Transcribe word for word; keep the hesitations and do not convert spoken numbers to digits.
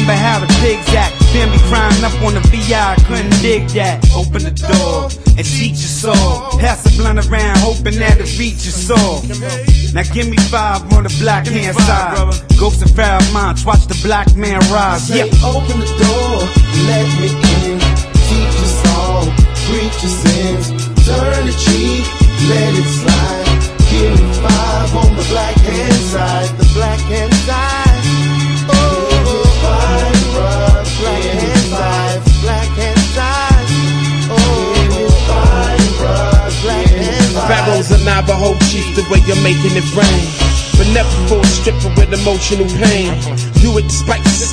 remember how the pigs act. Family crying up on the V I, couldn't dig that. Open the door and teach us all. Pass the blunt around, hoping that it reaches all. Now give me five on the black hand side. Ghosts of foul minds, watch the black man rise. Yeah. Open the door, let me in. Teach us all, preach your sins. Turn the cheek, let it slide. Give me five on the black hand side. The black hand side. Oh, five, bruh. Black hand side, black hand side. Oh, five, bruh. Black hand side. Pharaoh's a Navajo chief, the way you're making it rain. But never for a stripper with emotional pain. Do it despite